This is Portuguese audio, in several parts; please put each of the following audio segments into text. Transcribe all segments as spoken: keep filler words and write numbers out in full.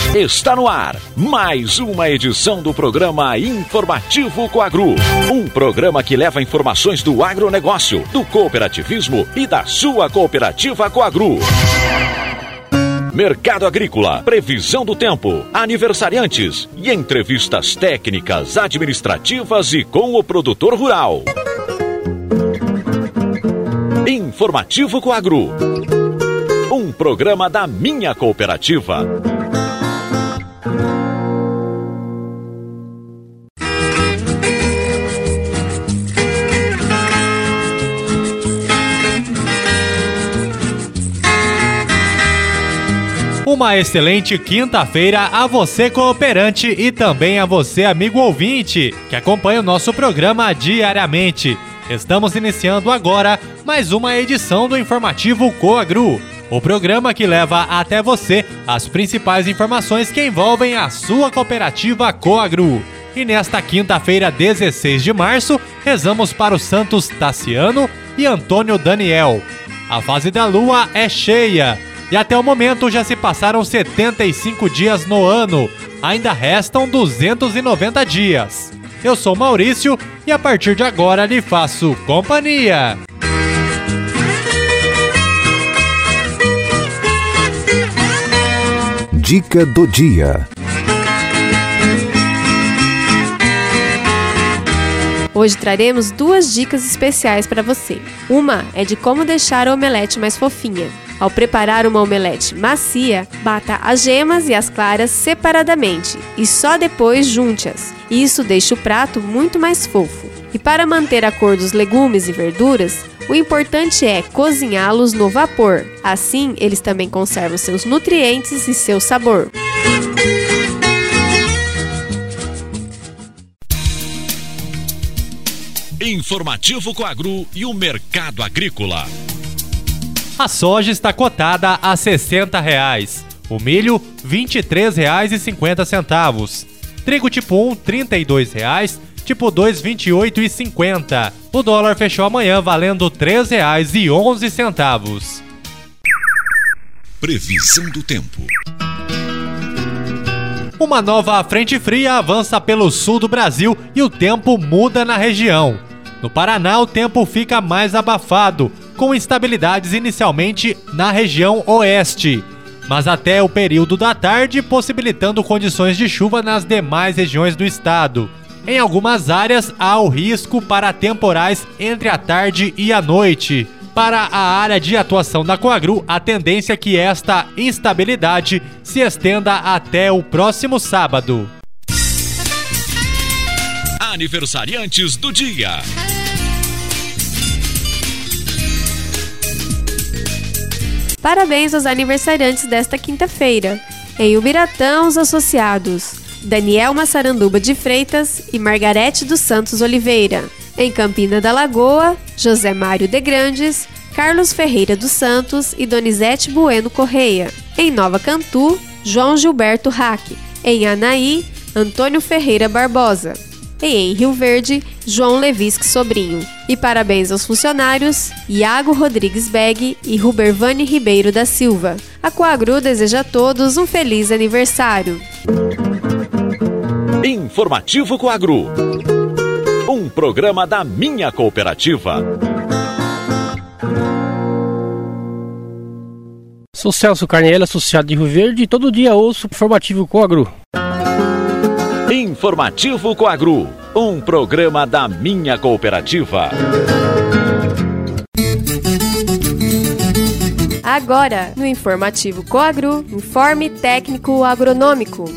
Está no ar mais uma edição do programa Informativo Coagro. Um programa que leva informações do agronegócio, do cooperativismo e da sua cooperativa Coagro. Mercado agrícola, previsão do tempo, aniversariantes e entrevistas técnicas, administrativas e com o produtor rural. Informativo Coagro. Um programa da minha cooperativa. Uma excelente quinta-feira a você, cooperante, e também a você, amigo ouvinte, que acompanha o nosso programa diariamente. Estamos iniciando agora mais uma edição do Informativo Coagro, o programa que leva até você as principais informações que envolvem a sua cooperativa Coagro. E nesta quinta-feira, dezesseis de março, rezamos para os santos Tassiano e Antônio Daniel. A fase da lua é cheia. E até o momento já se passaram setenta e cinco dias no ano. Ainda restam duzentos e noventa dias. Eu sou Maurício e a partir de agora lhe faço companhia. Dica do dia. Hoje traremos duas dicas especiais para você. Uma é de como deixar a omelete mais fofinha. Ao preparar uma omelete macia, bata as gemas e as claras separadamente e só depois junte-as. Isso deixa o prato muito mais fofo. E para manter a cor dos legumes e verduras, o importante é cozinhá-los no vapor. Assim, eles também conservam seus nutrientes e seu sabor. Informativo Coagro e o mercado agrícola. A soja está cotada a sessenta reais, o milho vinte e três reais e cinquenta centavos, trigo tipo um trinta e dois reais, tipo dois vinte e oito reais e cinquenta centavos. O dólar fechou amanhã valendo três reais e onze centavos. Previsão do tempo. Uma nova frente fria avança pelo sul do Brasil e o tempo muda na região. No Paraná, o tempo fica mais abafado, com instabilidades inicialmente na região oeste, mas até o período da tarde, possibilitando condições de chuva nas demais regiões do estado. Em algumas áreas, há o risco para temporais entre a tarde e a noite. Para a área de atuação da Coagro, a tendência é que esta instabilidade se estenda até o próximo sábado. Aniversariantes do dia. Parabéns aos aniversariantes desta quinta-feira. Em Ubiratã, os associados Daniel Massaranduba de Freitas e Margarete dos Santos Oliveira. Em Campina da Lagoa, José Mário de Grandes, Carlos Ferreira dos Santos e Donizete Bueno Correia. Em Nova Cantu, João Gilberto Raque. Em Anaí, Antônio Ferreira Barbosa. E em Rio Verde, João Levisque Sobrinho. E parabéns aos funcionários Iago Rodrigues Beg e Rubervane Ribeiro da Silva. A Coagro deseja a todos um feliz aniversário. Informativo Coagro. Um programa da minha cooperativa. Sou Celso Carniello, associado de Rio Verde, e todo dia ouço o Informativo Coagro. Informativo Coagro, um programa da minha cooperativa. Agora, no Informativo Coagro, informe técnico agronômico.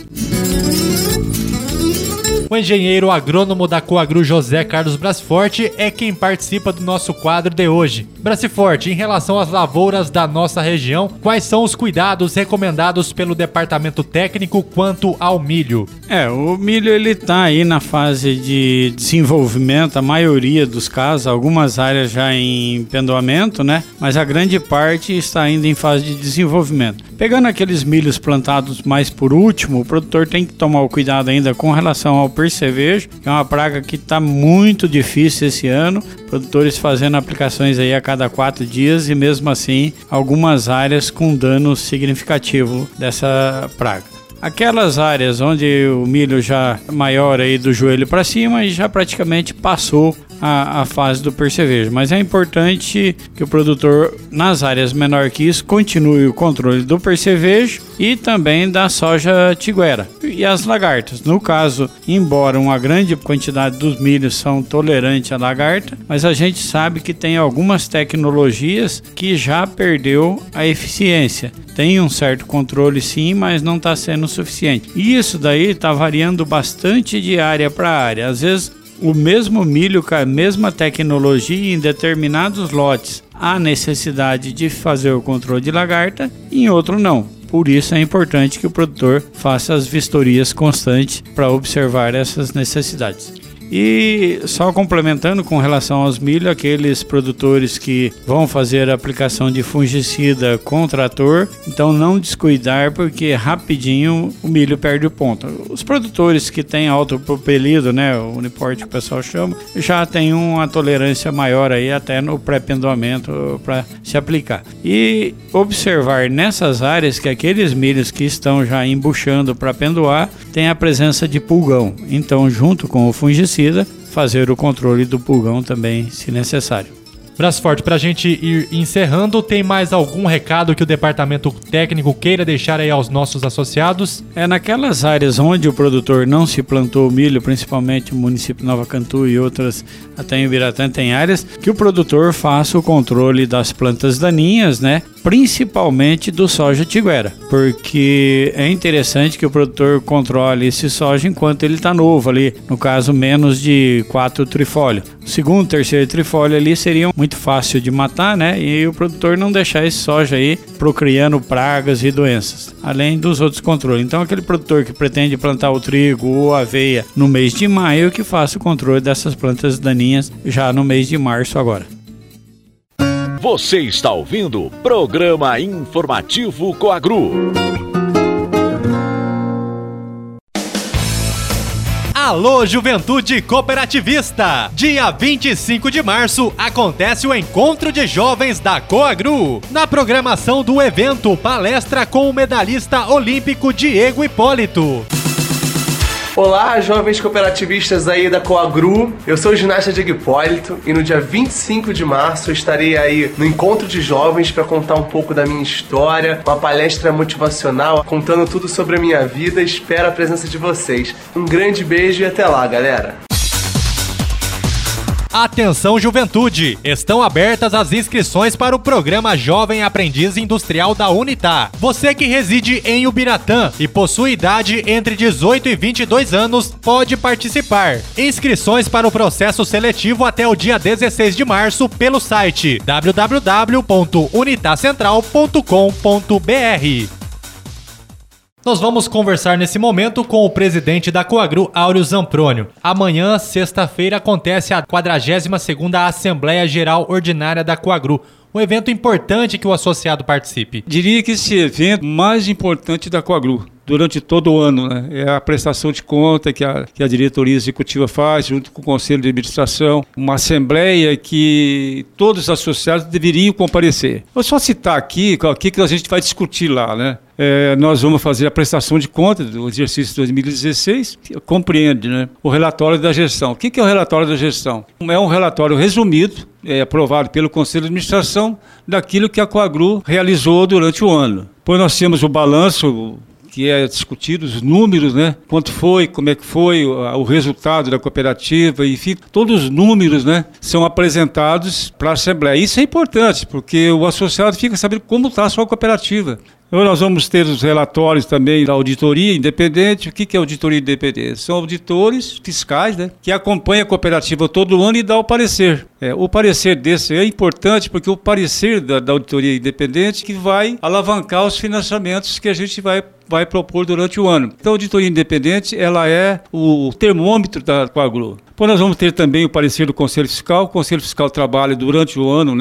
O engenheiro agrônomo da Coagro, José Carlos Brasforte, é quem participa do nosso quadro de hoje. Brasforte, em relação às lavouras da nossa região, quais são os cuidados recomendados pelo departamento técnico quanto ao milho? É, o milho ele tá aí na fase de desenvolvimento, a maioria dos casos, algumas áreas já em pendoamento, né? Mas a grande parte está ainda em fase de desenvolvimento. Pegando aqueles milhos plantados mais por último, o produtor tem que tomar o cuidado ainda com relação ao percevejo, que é uma praga que está muito difícil esse ano, produtores fazendo aplicações aí a cada quatro dias e mesmo assim algumas áreas com dano significativo dessa praga. Aquelas áreas onde o milho já é maior aí do joelho para cima e já praticamente passou a, a fase do percevejo. Mas é importante que o produtor, nas áreas menor que isso, continue o controle do percevejo e também da soja tiguera e as lagartas. No caso, embora uma grande quantidade dos milhos são tolerantes à lagarta, mas a gente sabe que tem algumas tecnologias que já perdeu a eficiência. Tem um certo controle sim, mas não está sendo suficiente. E isso daí está variando bastante de área para área. Às vezes o mesmo milho com a mesma tecnologia em determinados lotes há necessidade de fazer o controle de lagarta, em outro não. Por isso é importante que o produtor faça as vistorias constantes para observar essas necessidades. E só complementando com relação aos milho, aqueles produtores que vão fazer a aplicação de fungicida com trator, então não descuidar porque rapidinho o milho perde o ponto. Os produtores que têm autopropelido, né, o Uniporte que o pessoal chama, já tem uma tolerância maior aí até no pré-pendoamento para se aplicar. E observar nessas áreas que aqueles milhos que estão já embuchando para pendoar tem a presença de pulgão. Então, junto com o fungicida, fazer o controle do pulgão também, se necessário. Braço forte, para a gente ir encerrando, tem mais algum recado que o departamento técnico queira deixar aí aos nossos associados? É naquelas áreas onde o produtor não se plantou milho, principalmente o município de Nova Cantu e outras, até em Ubiratã tem áreas, que o produtor faça o controle das plantas daninhas, né? Principalmente do soja tiguera, porque é interessante que o produtor controle esse soja enquanto ele está novo ali, no caso menos de quatro trifólios. O segundo, terceiro trifólio ali seria muito fácil de matar, né? E o produtor não deixar esse soja aí procriando pragas e doenças, além dos outros controles. Então aquele produtor que pretende plantar o trigo ou a aveia no mês de maio, que faça o controle dessas plantas daninhas já no mês de março agora. Você está ouvindo o Programa Informativo Coagru. Alô, Juventude Cooperativista! Dia vinte e cinco de março acontece o Encontro de Jovens da Coagru. Na programação do evento, palestra com o medalhista olímpico Diego Hipólito. Olá, jovens cooperativistas aí da Coagru, eu sou o ginasta Diego Hipólito e no dia vinte e cinco de março eu estarei aí no Encontro de Jovens para contar um pouco da minha história, uma palestra motivacional, contando tudo sobre a minha vida. Espero a presença de vocês. Um grande beijo e até lá, galera! Atenção, juventude! Estão abertas as inscrições para o programa Jovem Aprendiz Industrial da Unitá. Você que reside em Ubiratã e possui idade entre dezoito e vinte e dois anos, pode participar. Inscrições para o processo seletivo até o dia dezesseis de março pelo site w w w ponto unitacentral ponto com ponto b r. Nós vamos conversar nesse momento com o presidente da Coagru, Áureo Zamprônio. Amanhã, sexta-feira, acontece a quadragésima segunda Assembleia Geral Ordinária da Coagru. Um evento importante que o associado participe. Diria que esse evento mais importante da Coagru durante todo o ano, né? É a prestação de conta que a, que a diretoria executiva faz junto com o conselho de administração, uma assembleia que todos os associados deveriam comparecer. Vou só citar aqui o que a gente vai discutir lá, né? É, nós vamos fazer a prestação de contas do exercício dois mil e dezesseis, que compreende, né, o relatório da gestão. O que, que é o relatório da gestão? É um relatório resumido, é, aprovado pelo Conselho de Administração, daquilo que a Coagru realizou durante o ano. Depois nós temos o balanço, que é discutido, os números, né? Quanto foi, como é que foi o, o resultado da cooperativa, enfim, todos os números, né, são apresentados para a Assembleia. Isso é importante, porque o associado fica sabendo como está a sua cooperativa. Então, nós vamos ter os relatórios também da auditoria independente. O que é auditoria independente? São auditores fiscais, né, que acompanham a cooperativa todo ano e dão o parecer. É, o parecer desse é importante porque o parecer da, da auditoria independente que vai alavancar os financiamentos que a gente vai vai propor durante o ano. Então, a auditoria independente, ela é o termômetro da Coagru. Depois nós vamos ter também o parecer do Conselho Fiscal. O Conselho Fiscal trabalha durante o ano, né,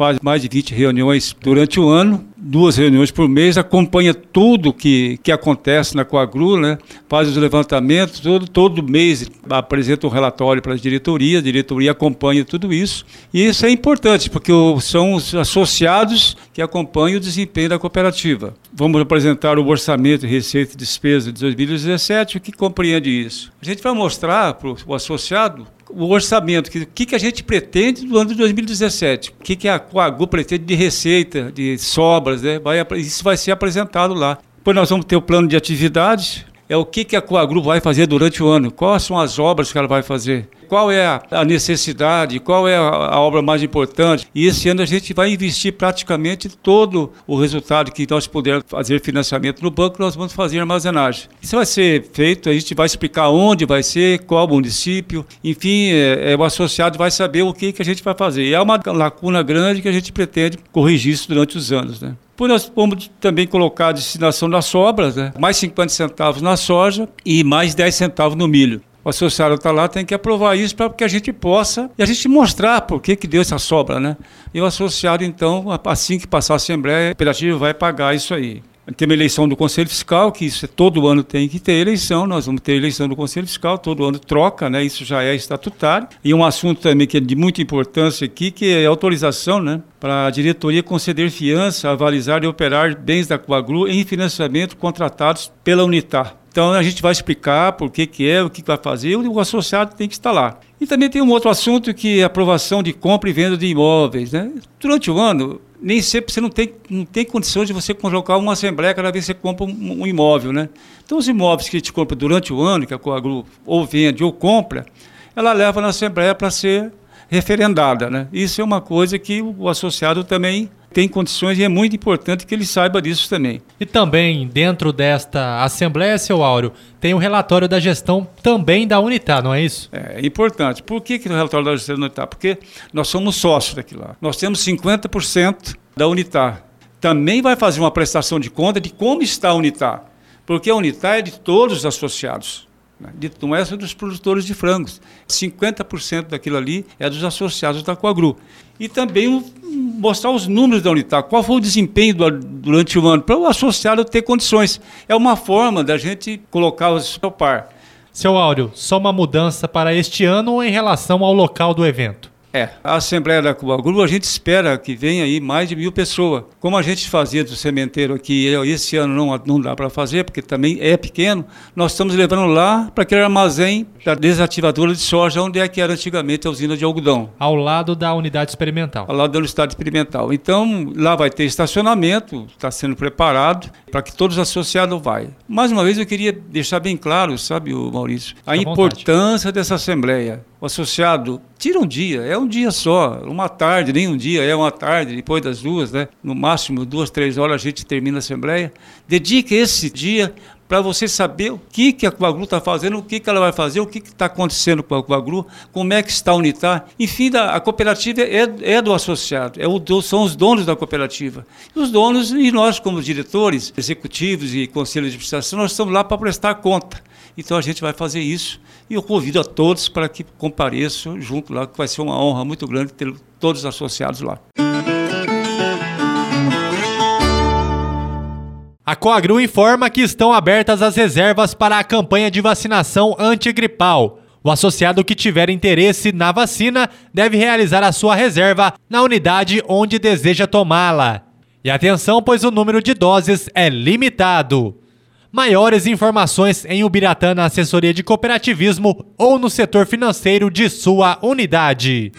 faz mais de vinte reuniões durante o ano, duas reuniões por mês, acompanha tudo que, que acontece na Coagru, né? Faz os levantamentos, todo, todo mês apresenta um relatório para a diretoria, a diretoria acompanha tudo isso. E isso é importante, porque são os associados que acompanham o desempenho da cooperativa. Vamos apresentar o orçamento, receita e despesa de dois mil e dezessete, o que compreende isso? A gente vai mostrar para o associado o orçamento, o que, que a gente pretende do ano de dois mil e dezessete, o que, que a Coagru pretende de receita, de sobras, né? Vai, isso vai ser apresentado lá. Depois nós vamos ter o plano de atividades, é o que, que a Coagru vai fazer durante o ano, quais são as obras que ela vai fazer, qual é a, a necessidade, qual é a, a obra mais importante. E esse ano a gente vai investir praticamente todo o resultado que nós pudermos fazer financiamento no banco, nós vamos fazer armazenagem. Isso vai ser feito, a gente vai explicar onde vai ser, qual município, enfim, é, é, o associado vai saber o que, que a gente vai fazer. E é uma lacuna grande que a gente pretende corrigir isso durante os anos, né? Depois nós vamos também colocar a destinação das sobras, né? Mais cinquenta centavos na soja e mais dez centavos no milho. O associado está lá, tem que aprovar isso para que a gente possa, e a gente mostrar por que que deu essa sobra, né? E o associado, então, assim que passar a Assembleia, a cooperativa vai pagar isso aí. Tem uma eleição do Conselho Fiscal, que isso todo ano tem que ter eleição, nós vamos ter eleição do Conselho Fiscal, todo ano troca, né? Isso já é estatutário. E um assunto também que é de muita importância aqui, que é a autorização, né, para a diretoria conceder fiança, avalizar e operar bens da Coagru em financiamento contratados pela Unitar. Então a gente vai explicar por que que é, o que vai fazer, o associado tem que estar lá. E também tem um outro assunto que é a aprovação de compra e venda de imóveis, né? Durante o ano, nem sempre você não tem, não tem condições de você colocar uma assembleia cada vez que você compra um, um imóvel, né? Então os imóveis que a gente compra durante o ano, que a Coagru ou vende ou compra, ela leva na assembleia para ser referendada, né? Isso é uma coisa que o associado também tem condições e é muito importante que ele saiba disso também. E também, dentro desta Assembleia, seu Áureo, tem o relatório da gestão também da Unitar, não é isso? É importante. Por que, que o relatório da gestão da Unitar? Porque nós somos sócios daquilo lá. Nós temos cinquenta por cento da Unitar. Também vai fazer uma prestação de conta de como está a Unitar. Porque a Unitar é de todos os associados. Não é só dos produtores de frangos. cinquenta por cento daquilo ali é dos associados da Coagru. E também mostrar os números da Unitar, qual foi o desempenho do, durante o ano, para o associado ter condições. É uma forma da gente colocar os ao par. Seu Áureo, só uma mudança para este ano ou em relação ao local do evento? É, a Assembleia da Coagru, a gente espera que venha aí mais de mil pessoas. Como a gente fazia do sementeiro aqui, esse ano não, não dá para fazer, porque também é pequeno, nós estamos levando lá para aquele armazém da desativadora de soja, onde é que era antigamente a usina de algodão. Ao lado da unidade experimental. Ao lado da unidade experimental. Então, lá vai ter estacionamento, está sendo preparado para que todos os associados vão. Mais uma vez, eu queria deixar bem claro, sabe, Maurício, a importância dessa Assembleia. O associado tira um dia, é um dia só, uma tarde, nem um dia, é uma tarde, depois das duas, né? No máximo duas, três horas a gente termina a Assembleia. Dedique esse dia para você saber o que, que a Coagru está fazendo, o que, que ela vai fazer, o que está acontecendo com a Coagru, como é que está a Unitar. Enfim, a cooperativa é, é do associado, é o, são os donos da cooperativa. E os donos, e nós como diretores, executivos e conselhos de administração, nós estamos lá para prestar conta. Então a gente vai fazer isso e eu convido a todos para que compareçam junto lá, que vai ser uma honra muito grande ter todos os associados lá. A Coagru informa que estão abertas as reservas para a campanha de vacinação antigripal. O associado que tiver interesse na vacina deve realizar a sua reserva na unidade onde deseja tomá-la. E atenção, pois o número de doses é limitado. Maiores informações em Ubiratã na assessoria de cooperativismo ou no setor financeiro de sua unidade.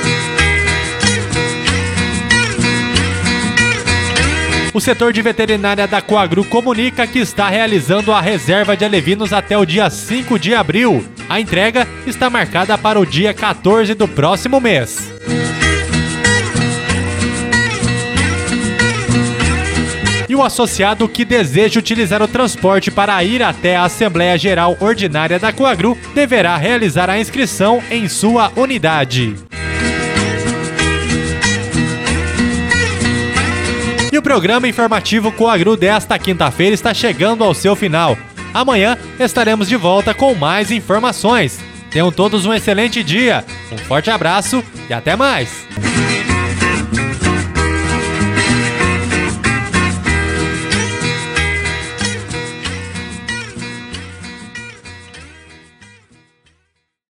O setor de veterinária da Coagru comunica que está realizando a reserva de alevinos até o dia cinco de abril. A entrega está marcada para o dia quatorze do próximo mês. E o associado que deseja utilizar o transporte para ir até a Assembleia Geral Ordinária da Coagru deverá realizar a inscrição em sua unidade. E o programa informativo Coagru desta quinta-feira está chegando ao seu final. Amanhã estaremos de volta com mais informações. Tenham todos um excelente dia, um forte abraço e até mais!